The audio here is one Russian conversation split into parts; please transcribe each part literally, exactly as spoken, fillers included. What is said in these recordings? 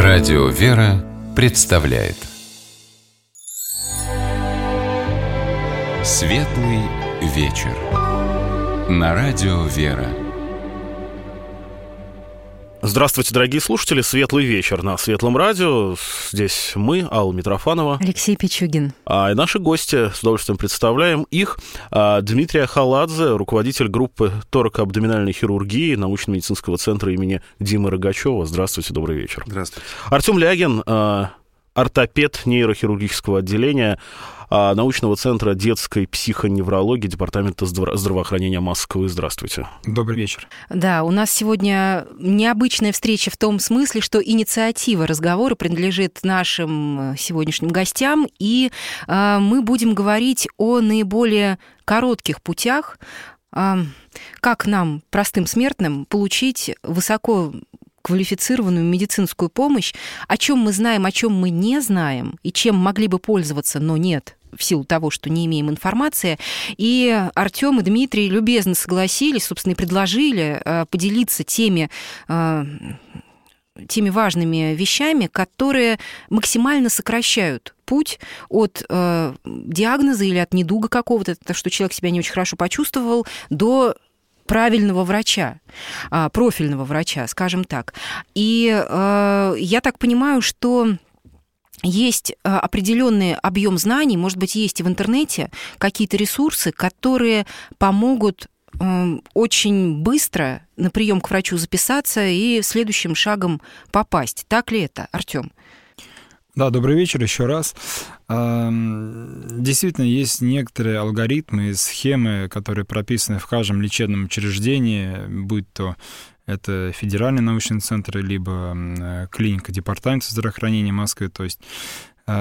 Радио «Вера» представляет Светлый вечер на Радио «Вера». Здравствуйте, дорогие слушатели. Светлый вечер на Светлом радио. Здесь мы, Алла Митрофанова, Алексей Пичугин. А и наши гости, с удовольствием представляем их. Дмитрий Ахаладзе, руководитель группы торако-абдоминальной хирургии научно-медицинского центра имени Димы Рогачева. Здравствуйте, добрый вечер. Здравствуйте. Артем Лягин, ортопед нейрохирургического отделения научного центра детской психоневрологии Департамента здравоохранения Москвы. Здравствуйте. Добрый вечер. Да, у нас сегодня необычная встреча в том смысле, что инициатива разговора принадлежит нашим сегодняшним гостям, и э, мы будем говорить о наиболее коротких путях, э, как нам, простым смертным, получить высоко квалифицированную медицинскую помощь, о чем мы знаем, о чем мы не знаем, и чем могли бы пользоваться, но нет, в силу того, что не имеем информации. И Артём и Дмитрий любезно согласились, собственно, и предложили поделиться теми, теми важными вещами, которые максимально сокращают путь от диагноза или от недуга какого-то, то, что человек себя не очень хорошо почувствовал, до правильного врача, профильного врача, скажем так. И я так понимаю, что есть определенный объем знаний, может быть, есть и в интернете какие-то ресурсы, которые помогут очень быстро на прием к врачу записаться и следующим шагом попасть. Так ли это, Артём? Да, добрый вечер еще раз. Действительно, есть некоторые алгоритмы, схемы, которые прописаны в каждом лечебном учреждении, будь то это федеральный научный центр, либо клиника Департамента здравоохранения Москвы. То есть и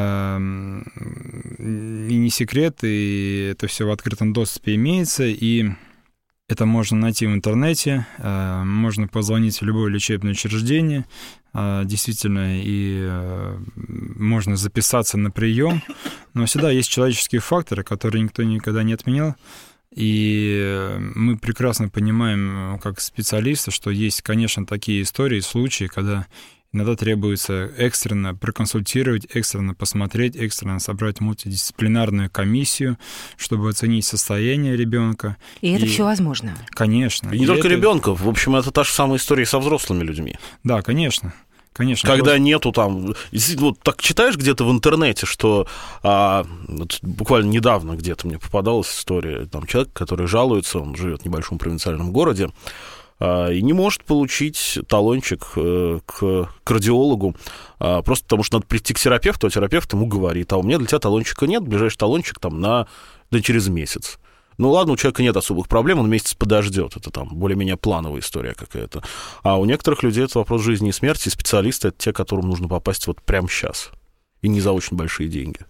не секрет, и это все в открытом доступе имеется, и это можно найти в интернете, можно позвонить в любое лечебное учреждение, действительно, и можно записаться на прием, но всегда есть человеческие факторы, которые никто никогда не отменял, и мы прекрасно понимаем, как специалисты, что есть, конечно, такие истории, случаи, когда иногда требуется экстренно проконсультировать, экстренно посмотреть, экстренно собрать мультидисциплинарную комиссию, чтобы оценить состояние ребенка. И, и это все возможно. Конечно. И не и только это... ребенков. В общем, это та же самая история со взрослыми людьми. Да, конечно. Конечно, когда просто... нету там... Вот так читаешь где-то в интернете, что а, вот буквально недавно где-то мне попадалась история, там человек, который жалуется, он живет в небольшом провинциальном городе, а, и не может получить талончик а, к кардиологу, а, просто потому что надо прийти к терапевту, а терапевт ему говорит: а у меня для тебя талончика нет, ближайший талончик там на... да, через месяц. Ну ладно, у человека нет особых проблем, он месяц подождет, это там более-менее плановая история какая-то. А у некоторых людей это вопрос жизни и смерти, и специалисты — это те, которым нужно попасть вот прямо сейчас, и не за очень большие деньги.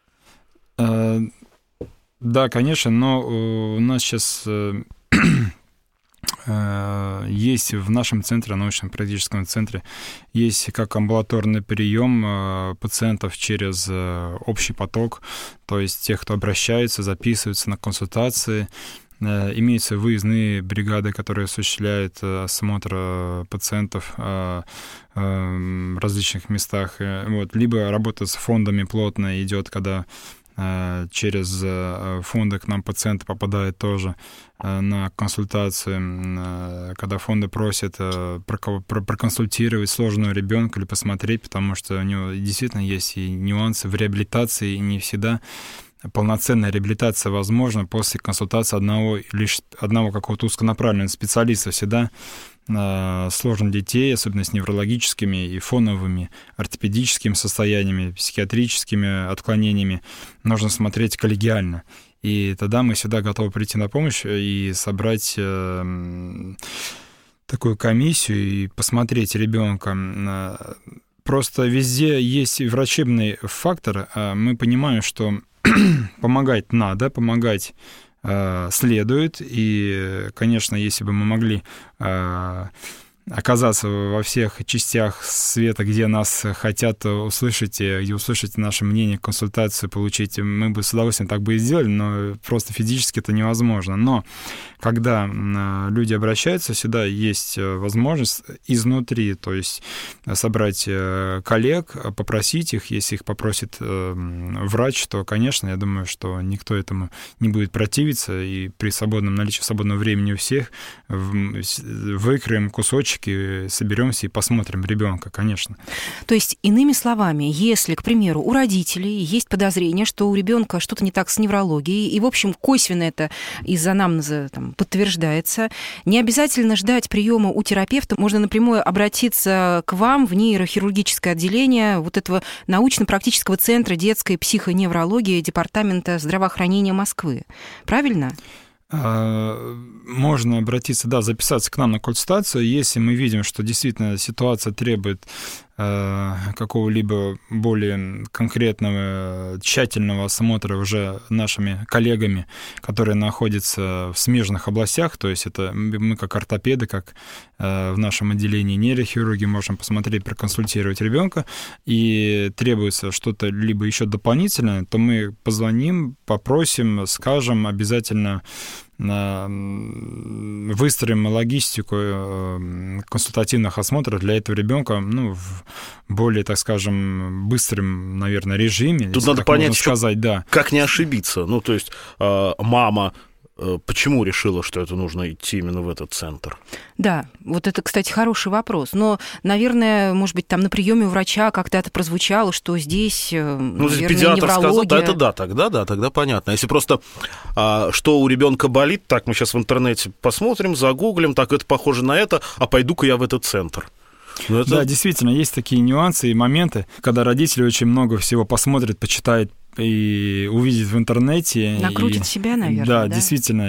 Да, конечно, но у нас сейчас есть в нашем центре, научном практическом центре, есть как амбулаторный прием пациентов через общий поток, то есть тех, кто обращается, записывается на консультации. Имеются выездные бригады, которые осуществляют осмотр пациентов в различных местах. Вот. Либо работа с фондами плотно идет, когда через фонды к нам пациенты попадают тоже на консультацию, когда фонды просят проконсультировать сложного ребенка или посмотреть, потому что у него действительно есть и нюансы в реабилитации, и не всегда полноценная реабилитация возможна после консультации одного, лишь одного какого-то узконаправленного специалиста. Всегда сложных детей, особенно с неврологическими и фоновыми ортопедическими состояниями, психиатрическими отклонениями, нужно смотреть коллегиально. И тогда мы всегда готовы прийти на помощь и собрать э, такую комиссию и посмотреть ребенка. Просто везде есть врачебный фактор. Мы понимаем, что помогать надо, помогать следует, и, конечно, если бы мы могли оказаться во всех частях света, где нас хотят услышать, где услышать наше мнение, консультацию получить, мы бы с удовольствием так бы и сделали, но просто физически это невозможно. Но когда люди обращаются, сюда есть возможность изнутри, то есть собрать коллег, попросить их, если их попросит врач, то, конечно, я думаю, что никто этому не будет противиться, и при свободном наличии свободного времени у всех выкроем кусочек, соберемся и посмотрим ребенка, конечно. То есть, иными словами, если, к примеру, у родителей есть подозрение, что у ребенка что-то не так с неврологией, и, в общем, косвенно это из анамнеза там, подтверждается, не обязательно ждать приема у терапевта, можно напрямую обратиться к вам в нейрохирургическое отделение вот этого научно-практического центра детской психоневрологии Департамента здравоохранения Москвы. Правильно? Можно обратиться, да, записаться к нам на консультацию, если мы видим, что действительно ситуация требует э, какого-либо более конкретного, тщательного осмотра уже нашими коллегами, которые находятся в смежных областях, то есть это мы как ортопеды, как э, в нашем отделении нейрохирурги можем посмотреть, проконсультировать ребенка, и требуется что-то либо еще дополнительное, то мы позвоним, попросим, скажем, обязательно выстроим логистику консультативных осмотров для этого ребенка, ну, в более, так скажем, быстром, наверное, режиме. Тут надо понять, сказать, да. Как не ошибиться. Ну, то есть мама почему решила, что это нужно идти именно в этот центр? Да, вот это, кстати, хороший вопрос. Но, наверное, может быть, там на приеме у врача когда-то прозвучало, что здесь, ну, наверное, педиатр неврология... сказал, да, это да, тогда да, тогда понятно. Если просто а, что у ребенка болит, так мы сейчас в интернете посмотрим, загуглим, так это похоже на это, а пойду-ка я в этот центр. Это... Да, действительно, есть такие нюансы и моменты, когда родители очень много всего посмотрят, почитают и увидит в интернете. Накрутит и, себя, наверное, да? Да, действительно.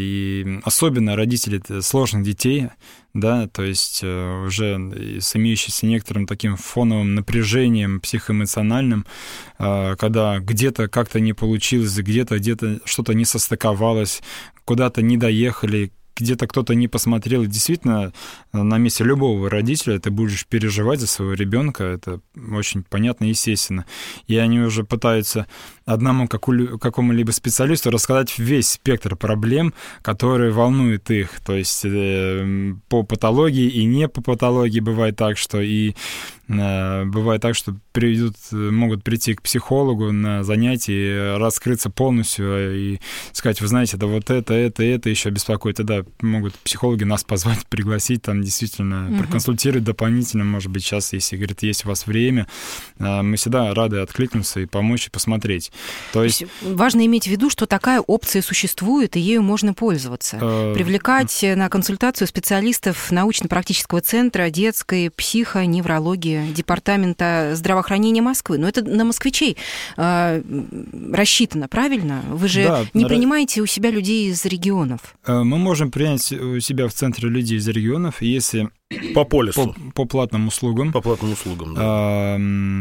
И особенно родители сложных детей, да, то есть уже с имеющимся некоторым таким фоновым напряжением психоэмоциональным, когда где-то как-то не получилось, где-то где-то что-то не состыковалось, куда-то не доехали, где-то кто-то не посмотрел. И действительно, на месте любого родителя ты будешь переживать за своего ребенка, это очень понятно и естественно. И они уже пытаются одному какому-либо специалисту рассказать весь спектр проблем, которые волнуют их. То есть э, по патологии и не по патологии бывает так, что и э, бывает так, что приведут, могут прийти к психологу на занятие, раскрыться полностью и сказать, вы знаете, да вот это, это, это еще беспокоит. Тогда могут психологи нас позвать, пригласить, там действительно угу. проконсультировать дополнительно, может быть, сейчас, если, говорит, есть у вас время, мы всегда рады откликнуться и помочь, и посмотреть. То есть... Важно иметь в виду, что такая опция существует, и ею можно пользоваться. Э... Привлекать на консультацию специалистов научно-практического центра детской психоневрологии Департамента здравоохранения Москвы. Но это на москвичей э, рассчитано, правильно? Вы же да, не на... принимаете у себя людей из регионов. Мы можем принять у себя в центре людей из регионов, если... По полису. По, по платным услугам. По платным услугам, да. А,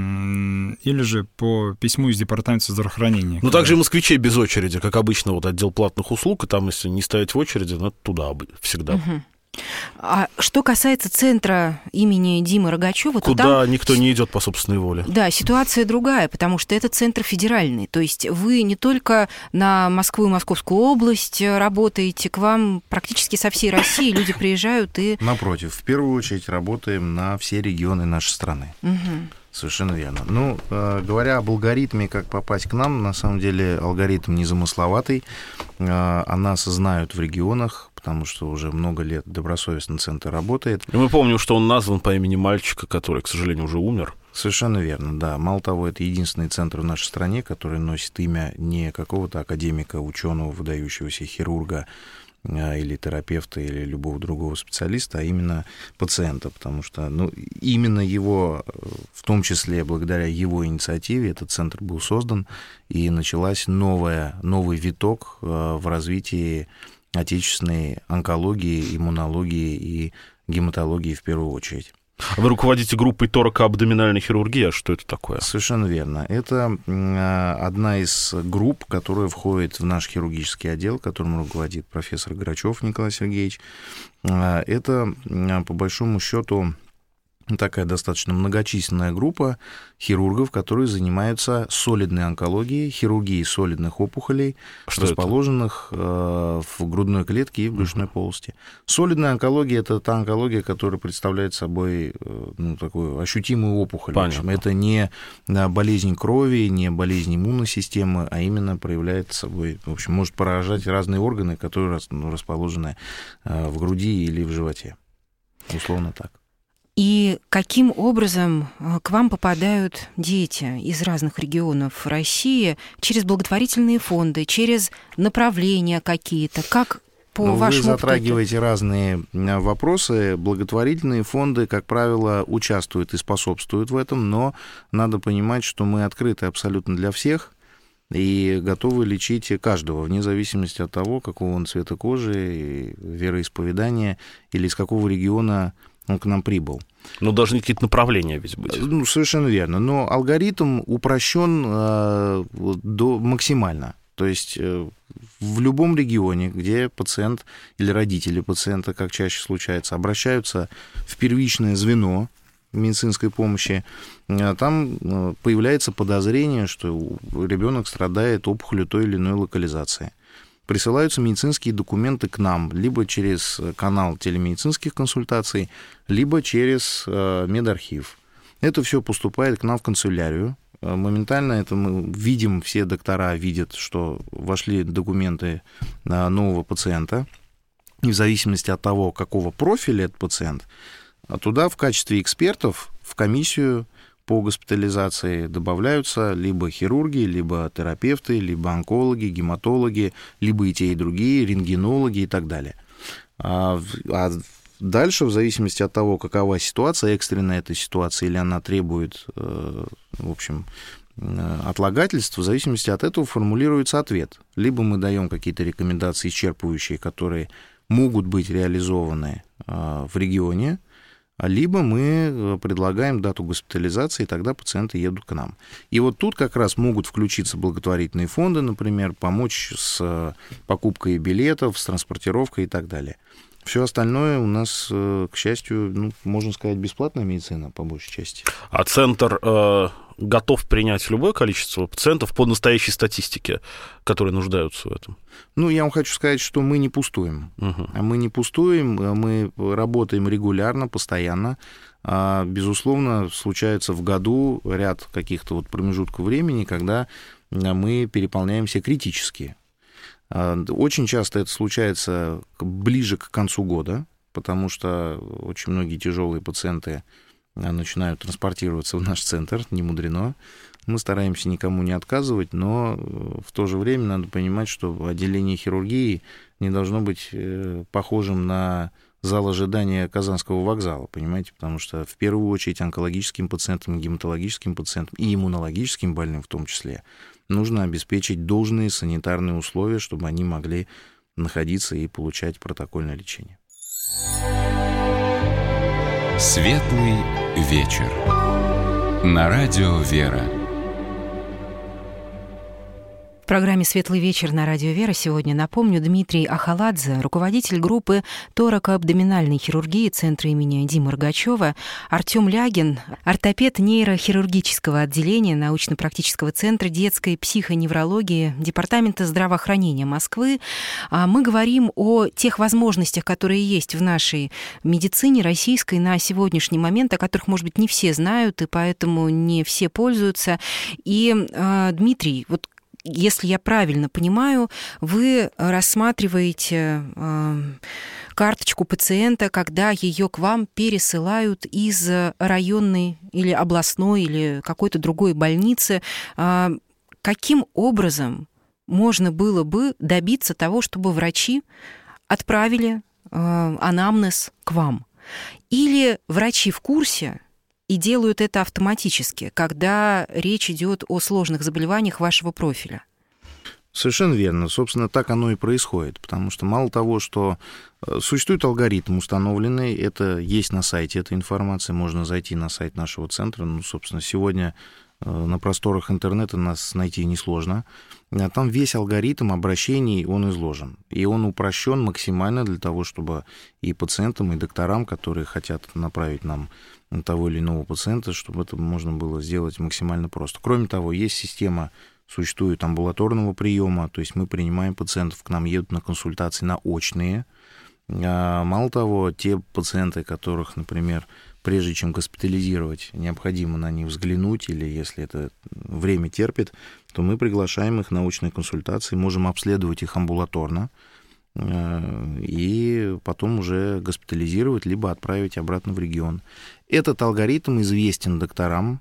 или же по письму из Департамента здравоохранения. Ну, также и москвичей без очереди, как обычно, вот отдел платных услуг, и там, если не стоять в очереди, ну, туда всегда. Угу. А что касается центра имени Димы Рогачева, куда то там... никто не идет по собственной воле. Да, ситуация другая, потому что это центр федеральный. То есть вы не только на Москву и Московскую область работаете, к вам практически со всей России люди приезжают и... Напротив, в первую очередь работаем на все регионы нашей страны. Угу. Совершенно верно. Ну, э, говоря об алгоритме, как попасть к нам, на самом деле алгоритм незамысловатый. Э, о нас знают в регионах, потому что уже много лет добросовестно центр работает. И мы помним, что он назван по имени мальчика, который, к сожалению, уже умер. Совершенно верно, да. Мало того, это единственный центр в нашей стране, который носит имя не какого-то академика, ученого, выдающегося хирурга, или терапевта, или любого другого специалиста, а именно пациента, потому что ну, именно его, в том числе благодаря его инициативе, этот центр был создан, и началась новая, новый виток в развитии отечественной онкологии, иммунологии и гематологии в первую очередь. Вы руководите группой торакоабдоминальной хирургии, а что это такое? Совершенно верно. Это одна из групп, которая входит в наш хирургический отдел, которым руководит профессор Грачев Николай Сергеевич. Это, по большому счету, такая достаточно многочисленная группа хирургов, которые занимаются солидной онкологией, хирургией солидных опухолей, что расположенных это? в грудной клетке и в брюшной uh-huh. полости. Солидная онкология — это та онкология, которая представляет собой ну, такую ощутимую опухоль. В общем, это не болезнь крови, не болезнь иммунной системы, а именно проявляет собой, в общем, может поражать разные органы, которые расположены в груди или в животе. Условно так. И каким образом к вам попадают дети из разных регионов России через благотворительные фонды, через направления какие-то? Как по ну, вашему Вы затрагиваете опыту? разные вопросы. Благотворительные фонды, как правило, участвуют и способствуют в этом, но надо понимать, что мы открыты абсолютно для всех и готовы лечить каждого, вне зависимости от того, какого он цвета кожи, вероисповедания или из какого региона он к нам прибыл. Но должны какие-то направления ведь быть. Ну, совершенно верно. Но алгоритм упрощен э, до максимально. То есть э, в любом регионе, где пациент или родители пациента, как чаще случается, обращаются в первичное звено медицинской помощи, э, там э, появляется подозрение, что ребенок страдает опухолью той или иной локализации. Присылаются медицинские документы к нам либо через канал телемедицинских консультаций, либо через медархив. Это все поступает к нам в канцелярию. Моментально это мы видим, все доктора видят, что вошли документы нового пациента. И в зависимости от того, какого профиля этот пациент, туда в качестве экспертов в комиссию по госпитализации добавляются либо хирурги, либо терапевты, либо онкологи, гематологи, либо и те, и другие, рентгенологи и так далее. А, а дальше, в зависимости от того, какова ситуация, экстренная эта ситуация, или она требует, в общем, отлагательств, в зависимости от этого формулируется ответ. Либо мы даем какие-то рекомендации исчерпывающие, которые могут быть реализованы в регионе, либо мы предлагаем дату госпитализации, и тогда пациенты едут к нам. И вот тут как раз могут включиться благотворительные фонды, например, помочь с покупкой билетов, с транспортировкой и так далее. Все остальное у нас, к счастью, ну, можно сказать, бесплатная медицина, по большей части. А центр э, готов принять любое количество пациентов по настоящей статистике, которые нуждаются в этом? Ну, я вам хочу сказать, что мы не пустуем. Uh-huh. Мы не пустуем, мы работаем регулярно, постоянно. Безусловно, случается в году ряд каких-то вот промежутков времени, когда мы переполняемся критически. Очень часто это случается ближе к концу года, потому что очень многие тяжелые пациенты начинают транспортироваться в наш центр, не мудрено. Мы стараемся никому не отказывать, но в то же время надо понимать, что отделение хирургии не должно быть похожим на зал ожидания Казанского вокзала, понимаете, потому что в первую очередь онкологическим пациентам, гематологическим пациентам и иммунологическим больным в том числе нужно обеспечить должные санитарные условия, чтобы они могли находиться и получать протокольное лечение. Светлый вечер. На радио «Вера». В программе «Светлый вечер» на радио «Вера» сегодня, напомню, Дмитрий Ахаладзе, руководитель группы торакоабдоминальной хирургии Центра имени Димы Рогачева, Артём Лягин, ортопед нейрохирургического отделения научно-практического центра детской психоневрологии Департамента здравоохранения Москвы. Мы говорим о тех возможностях, которые есть в нашей медицине российской на сегодняшний момент, о которых, может быть, не все знают, и поэтому не все пользуются. И, Дмитрий, вот если я правильно понимаю, вы рассматриваете э, карточку пациента, когда ее к вам пересылают из районной или областной или какой-то другой больницы. Э, каким образом можно было бы добиться того, чтобы врачи отправили э, анамнез к вам? Или врачи в курсе и делают это автоматически, когда речь идет о сложных заболеваниях вашего профиля? Совершенно верно. Собственно, так оно и происходит, потому что мало того, что существует алгоритм установленный, это есть на сайте эта информация, можно зайти на сайт нашего центра, ну, собственно, сегодня на просторах интернета нас найти несложно. Там весь алгоритм обращений, он изложен. И он упрощен максимально для того, чтобы и пациентам, и докторам, которые хотят направить нам того или иного пациента, чтобы это можно было сделать максимально просто. Кроме того, есть система, существует амбулаторного приема, то есть мы принимаем пациентов, к нам едут на консультации на очные. Мало того, те пациенты, которых, например, прежде чем госпитализировать, необходимо на них взглянуть, или если это время терпит, то мы приглашаем их на очные консультации, можем обследовать их амбулаторно и потом уже госпитализировать, либо отправить обратно в регион. Этот алгоритм известен докторам.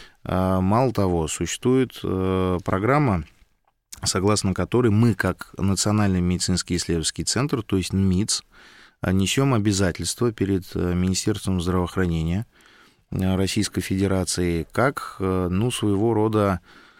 Мало того, существует программа, согласно которой мы, как Национальный медицинский исследовательский центр, то есть МИЦ, несем обязательства перед Министерством здравоохранения Российской Федерации как, ну, своего рода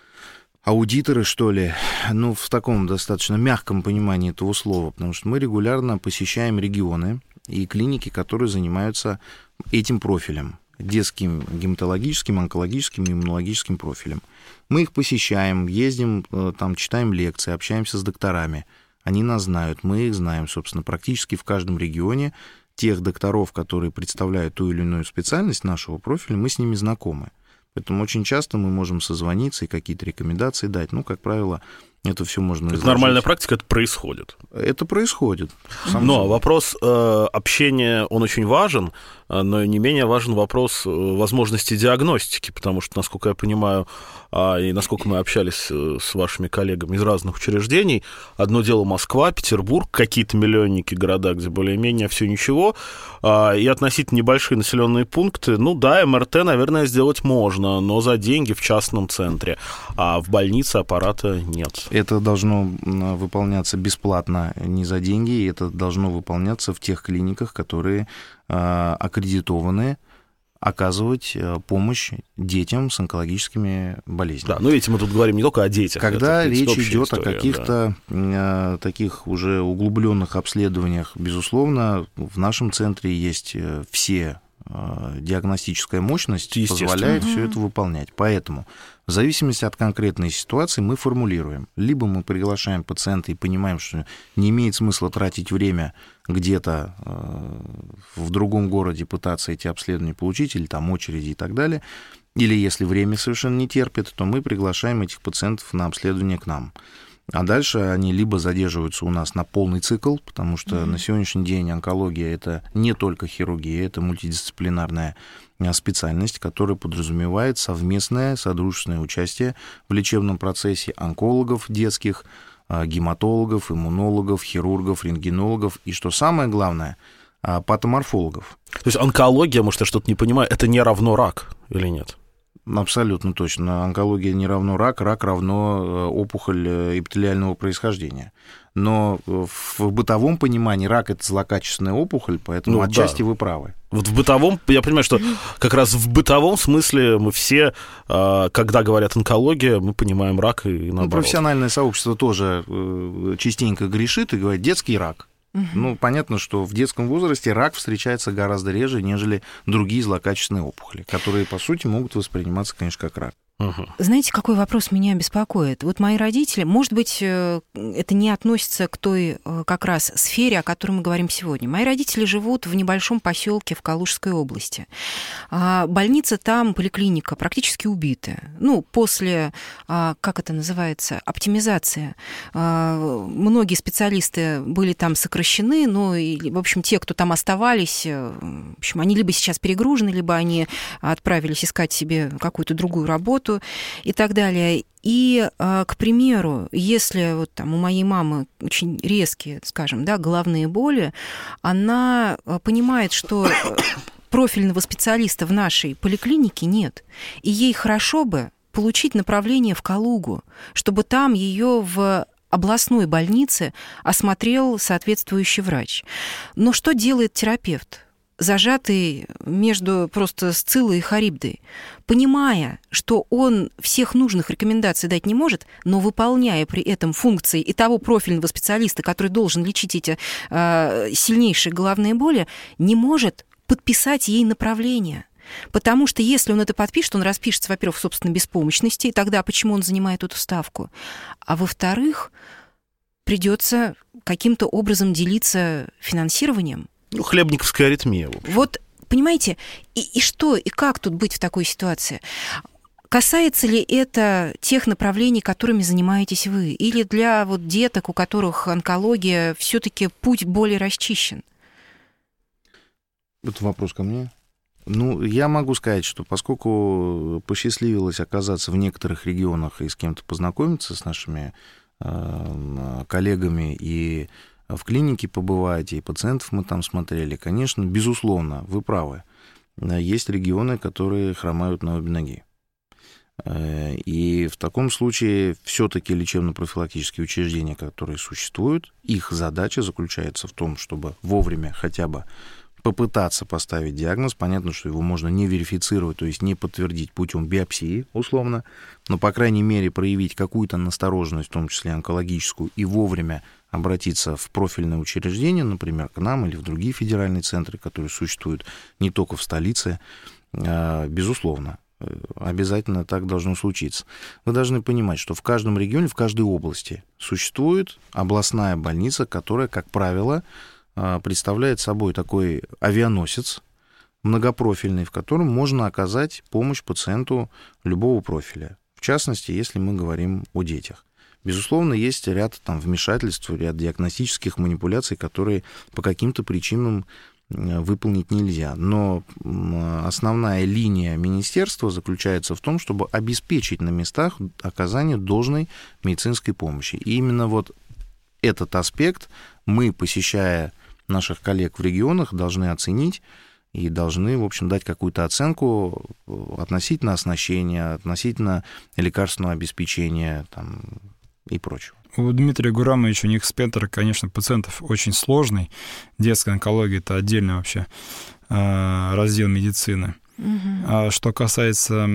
аудиторы, что ли, ну, в таком достаточно мягком понимании этого слова, потому что мы регулярно посещаем регионы и клиники, которые занимаются этим профилем, детским гематологическим, онкологическим, иммунологическим профилем. Мы их посещаем, ездим, там, читаем лекции, общаемся с докторами. Они нас знают, мы их знаем, собственно, практически в каждом регионе. Тех докторов, которые представляют ту или иную специальность нашего профиля, мы с ними знакомы. Поэтому очень часто мы можем созвониться и какие-то рекомендации дать. Ну, как правило, это все можно изложить. Это нормальная практика, это происходит. Это происходит. Но вопрос э, общения, он очень важен, но не менее важен вопрос возможности диагностики, потому что, насколько я понимаю, и насколько мы общались с вашими коллегами из разных учреждений, одно дело Москва, Петербург, какие-то миллионники города, где более-менее все ничего, и относительно небольшие населенные пункты, ну да, эм эр тэ, наверное, сделать можно, но за деньги в частном центре, а в больнице аппарата нет. Это должно выполняться бесплатно, не за деньги, это должно выполняться в тех клиниках, которые аккредитованы оказывать помощь детям с онкологическими болезнями. Да, но ведь мы тут говорим не только о детях. Когда это, речь идет история, о каких-то да. таких уже углубленных обследованиях, безусловно, в нашем центре есть все диагностическая мощность, позволяет угу. все это выполнять. Поэтому в зависимости от конкретной ситуации мы формулируем. Либо мы приглашаем пациента и понимаем, что не имеет смысла тратить время где-то в другом городе пытаться эти обследования получить, или там очереди и так далее. Или если время совершенно не терпит, то мы приглашаем этих пациентов на обследование к нам. А дальше они либо задерживаются у нас на полный цикл, потому что mm-hmm. на сегодняшний день онкология — это не только хирургия, это мультидисциплинарная специальность, которая подразумевает совместное содружественное участие в лечебном процессе онкологов детских, гематологов, иммунологов, хирургов, рентгенологов и, что самое главное, патоморфологов. То есть онкология, может, я что-то не понимаю, это не равно рак или нет? Абсолютно точно. Онкология не равно рак, рак равно опухоль эпителиального происхождения. Но в бытовом понимании рак — это злокачественная опухоль, поэтому ну, отчасти да. вы правы. Вот в бытовом, я понимаю, что как раз в бытовом смысле мы все, когда говорят онкология, мы понимаем рак и наоборот. Ну, профессиональное сообщество тоже частенько грешит и говорит детский рак. Ну, понятно, что в детском возрасте рак встречается гораздо реже, нежели другие злокачественные опухоли, которые, по сути, могут восприниматься, конечно, как рак. Угу. Знаете, какой вопрос меня беспокоит? Вот мои родители, может быть, это не относится к той как раз сфере, о которой мы говорим сегодня. Мои родители живут в небольшом поселке в Калужской области. Больница там, поликлиника, практически убитая. Ну, после, как это называется, оптимизации. Многие специалисты были там сокращены, но, в общем, те, кто там оставались, в общем, они либо сейчас перегружены, либо они отправились искать себе какую-то другую работу, и так далее. И, к примеру, если вот там у моей мамы очень резкие, скажем, да, головные боли, она понимает, что профильного специалиста в нашей поликлинике нет, и ей хорошо бы получить направление в Калугу, чтобы там ее в областной больнице осмотрел соответствующий врач. Но что делает терапевт? зажатый между просто Сциллой и Харибдой, понимая, что он всех нужных рекомендаций дать не может, но выполняя при этом функции и того профильного специалиста, который должен лечить эти э, сильнейшие головные боли, не может подписать ей направление. Потому что если он это подпишет, он распишется, во-первых, в собственной беспомощности, и тогда почему он занимает эту ставку? А во-вторых, придется каким-то образом делиться финансированием. Ну, хлебниковская аритмия. Вот, понимаете, и, и что, и как тут быть в такой ситуации? Касается ли это тех направлений, которыми занимаетесь вы? Или для вот деток, у которых онкология, все-таки путь более расчищен? Это вопрос ко мне. Ну, я могу сказать, что поскольку посчастливилось оказаться в некоторых регионах и с кем-то познакомиться, с нашими э, коллегами, и в клинике побывать, и пациентов мы там смотрели, конечно, безусловно, вы правы. Есть регионы, которые хромают на обе ноги. И в таком случае все-таки лечебно-профилактические учреждения, которые существуют, их задача заключается в том, чтобы вовремя хотя бы попытаться поставить диагноз. Понятно, что его можно не верифицировать, то есть не подтвердить путем биопсии, условно, но, по крайней мере, проявить какую-то настороженность, в том числе онкологическую, и вовремя обратиться в профильное учреждение, например, к нам или в другие федеральные центры, которые существуют не только в столице, безусловно. Обязательно так должно случиться. Вы должны понимать, что в каждом регионе, в каждой области существует областная больница, которая, как правило, представляет собой такой авианосец многопрофильный, в котором можно оказать помощь пациенту любого профиля. В частности, если мы говорим о детях. Безусловно, есть ряд там вмешательств, ряд диагностических манипуляций, которые по каким-то причинам выполнить нельзя. Но основная линия министерства заключается в том, чтобы обеспечить на местах оказание должной медицинской помощи. И именно вот этот аспект мы, посещая наших коллег в регионах, должны оценить и должны, в общем, дать какую-то оценку относительно оснащения, относительно лекарственного обеспечения там, и прочего. У Дмитрия Гурамовича, у них спектр, конечно, пациентов очень сложный. Детская онкология — это отдельный вообще раздел медицины. Угу. А что касается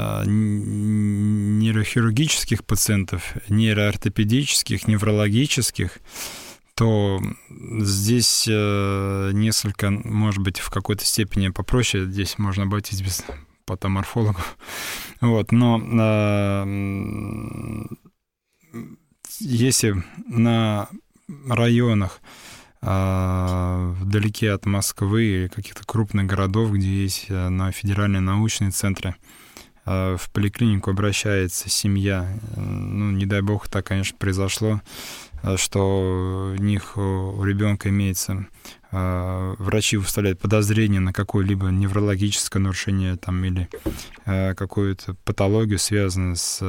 нейрохирургических пациентов, нейроортопедических, неврологических, то здесь несколько, может быть, в какой-то степени попроще. Здесь можно обойтись без патоморфологов. Вот, но если на районах вдалеке от Москвы или каких-то крупных городов, где есть на федеральные научные центры, в поликлинику обращается семья, ну, не дай бог, так, конечно, произошло, что у них, у ребенка имеется, врачи выставляют подозрение на какое-либо неврологическое нарушение там, или какую-то патологию, связанную с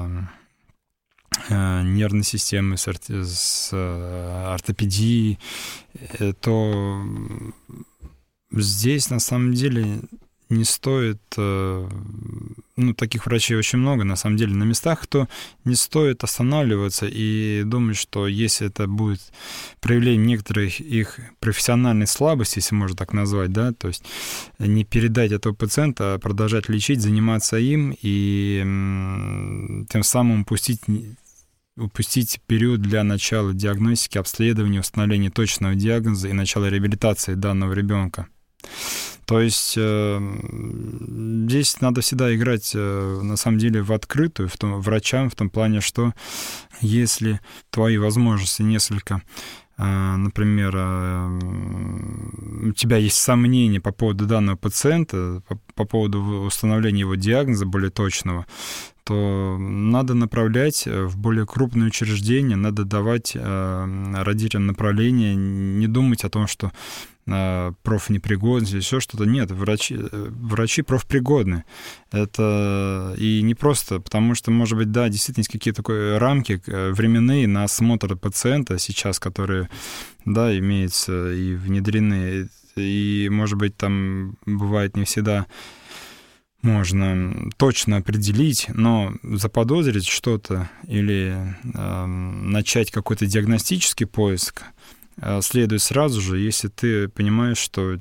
нервной системой, с, орт... с ортопедией, то здесь на самом деле не стоит, ну, таких врачей очень много, на самом деле, на местах, то не стоит останавливаться и думать, что если это будет проявление некоторых их профессиональной слабости, если можно так назвать, да, то есть не передать этого пациента, а продолжать лечить, заниматься им и тем самым упустить упустить период для начала диагностики, обследования, установления точного диагноза и начала реабилитации данного ребенка. То есть э, здесь надо всегда играть, э, на самом деле, в открытую, в том, врачам, в том плане, что если твои возможности несколько, э, например, э, у тебя есть сомнения по поводу данного пациента, по, по поводу установления его диагноза более точного, то надо направлять в более крупные учреждения, надо давать э, родителям направление, не думать о том, что э, профнепригодность или еще что-то. Нет, врачи, врачи профпригодны. Это и не просто, потому что, может быть, да, действительно есть какие-то рамки временные на осмотр пациента сейчас, которые, да, имеются и внедрены, и, может быть, там бывает не всегда можно точно определить, но заподозрить что-то или э, начать какой-то диагностический поиск э, следует сразу же, если ты понимаешь, что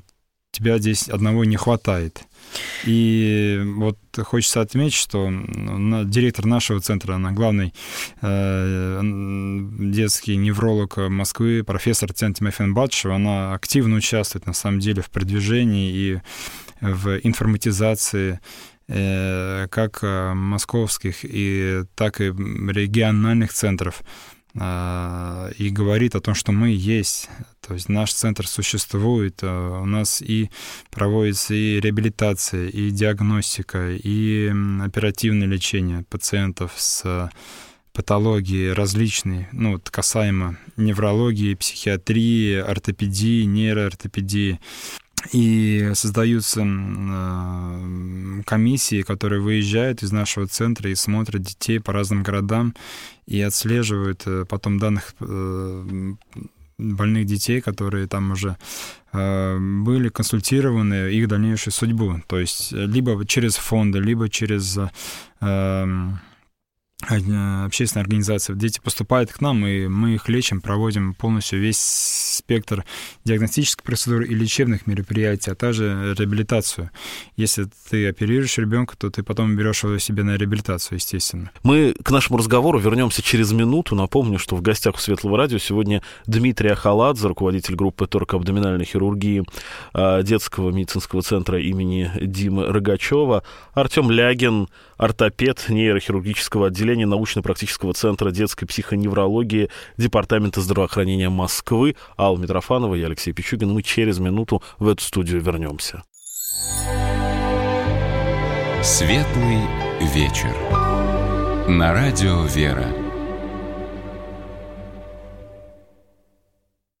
тебя здесь одного не хватает. И вот хочется отметить, что директор нашего центра, она главный э, детский невролог Москвы, профессор Татьяна Тимофеевна Батышева, она активно участвует, на самом деле, в продвижении и в информатизации э, как московских, и, так и региональных центров. И говорит о том, что мы есть, то есть наш центр существует, у нас и проводится и реабилитация, и диагностика, и оперативное лечение пациентов с патологией различной, ну, вот касаемо неврологии, психиатрии, ортопедии, нейроортопедии. И создаются комиссии, которые выезжают из нашего центра и смотрят детей по разным городам и отслеживают потом данных больных детей, которые там уже были консультированы, их дальнейшую судьбу. То есть либо через фонды, либо через общественная организация. Дети поступают к нам, и мы их лечим, проводим полностью весь спектр диагностических процедур и лечебных мероприятий, а также реабилитацию. Если ты оперируешь ребенка, то ты потом берешь его себе на реабилитацию, естественно. Мы к нашему разговору вернемся через минуту. Напомню, что в гостях у Светлого радио сегодня Дмитрий Ахаладзе, руководитель группы торакоабдоминальной хирургии детского медицинского центра имени Димы Рогачева, Артем Лягин, ортопед нейрохирургического отделения научно-практического центра детской психоневрологии Департамента здравоохранения Москвы, Алла Митрофанова и Алексей Пичугин. Мы через минуту в эту студию вернемся. Светлый вечер. На радио «Вера».